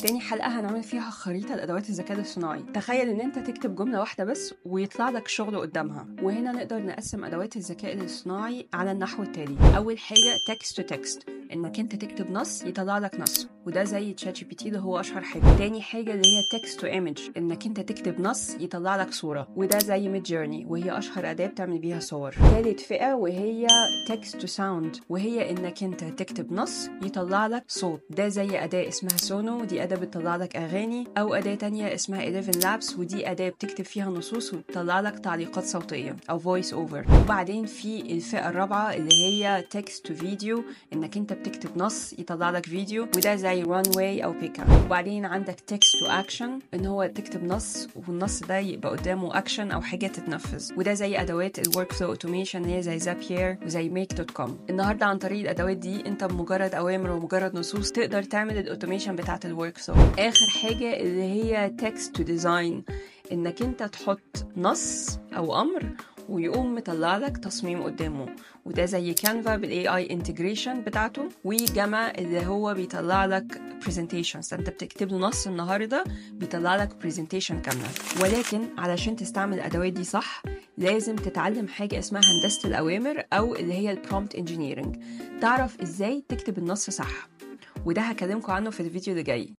تاني حلقة هنعمل فيها خريطة لأدوات الذكاء الاصطناعي. تخيل إن أنت تكتب جملة واحدة بس ويطلع لك شغل قدامها. وهنا نقدر نقسم أدوات الذكاء الاصطناعي على النحو التالي. أول حاجة text to text، إنك أنت تكتب نص يطلع لك نص، وده زي تشات جي بي تي اللي هو أشهر حاجة. تاني حاجة اللي هي text to image، إنك أنت تكتب نص يطلع لك صورة، وده زي ميد جيرني وهي أشهر أداة بتعمل بيها صور. تالت فئة وهي text to sound، وهي إنك أنت تكتب نص يطلع لك صوت، ده زي أداة اسمها سونو، ودي أداة بتطلع لك أغاني، أو أداة تانية اسمها 11 Labs، ودي أداة بتكتب فيها نصوص وبتطلع لك تعليقات صوتية أو voice over. وبعدين في الفئة الرابعة اللي هي text to video، إنك أنت بتكتب نص يطلع لك فيديو، وده زي runway أو pick up. وبعدين عندك text to action، إن هو تكتب نص والنص ده يبقى قدامه action أو حاجة تتنفذ، وده زي أدوات الورك فلو اوتوميشن اللي هي زي زابير وزي make.com. النهارده عن طريق الأدوات دي أنت بمجرد أوامر ومجرد نصوص تقدر تعمل الاوتوميشن بتاعت الورك فلو. آخر حاجة اللي هي text to design، إنك أنت تحط نص أو أمر ويقوم مطلع لك تصميم قدامه، وده زي كانفا بالاي اي انتجريشن بتاعته، وجاما اللي هو بيطلع لك برزنتيشنز. انت بتكتب له نص النهارده بيطلع لك برزنتيشن كامله. ولكن علشان تستعمل الادوات دي صح لازم تتعلم حاجه اسمها هندسه الاوامر، او اللي هي البرومبت انجينيرنج، تعرف ازاي تكتب النص صح، وده هكلمكم عنه في الفيديو اللي جاي.